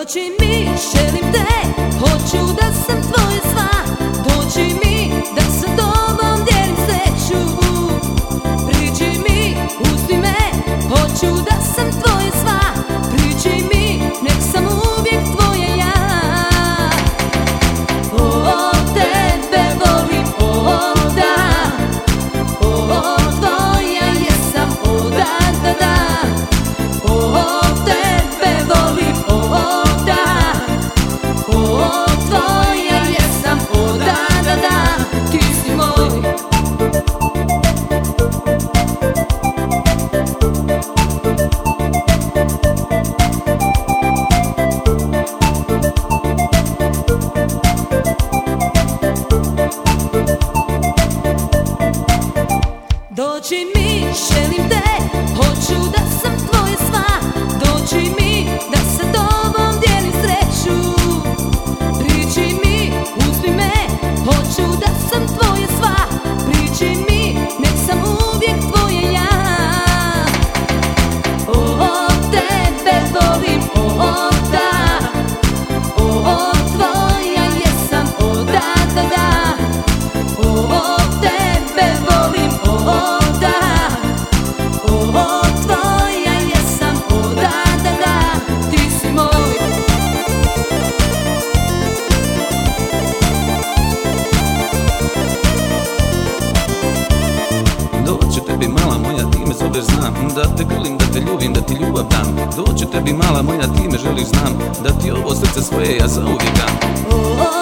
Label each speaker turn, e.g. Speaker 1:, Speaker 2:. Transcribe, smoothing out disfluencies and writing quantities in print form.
Speaker 1: Dođi mi, želim te, hoću da sam tvoja sva. Dođi mi, da sa tobom dijelim sreću. Priđi mi, uzmi me, hoću da sam tvoja sva. Priđi mi, nek sam uvijek tvoja ja. O, tebe volim, o da. O, tvoja jesam, o da, da, da. O, tebe volim, o da. O, tvoja jesam, o da, da, da. Ti si moj. Dođi mi, želim te, hoću da sam tvoja sva. Dođi mi, da sa tobom dijelim sreću. Priđi mi, uzmi me, hoću da sam tvoja sva. Priđi mi, nek sam uvijek tvoja ja. O, tebe volim, o da. O, tvoja jesam, o da, da, da. O, tebe volim, o da. O, tvoja jesam, o da, da, da. Ti si moj.
Speaker 2: Doću tebi mala moja, ti me zoveš, znam da te grlim, da te ljubim, da ti ljubav dam. Doću tebi mala moja, ti me želiš, znam da ti ovo srce svoje ja zauvijek dam.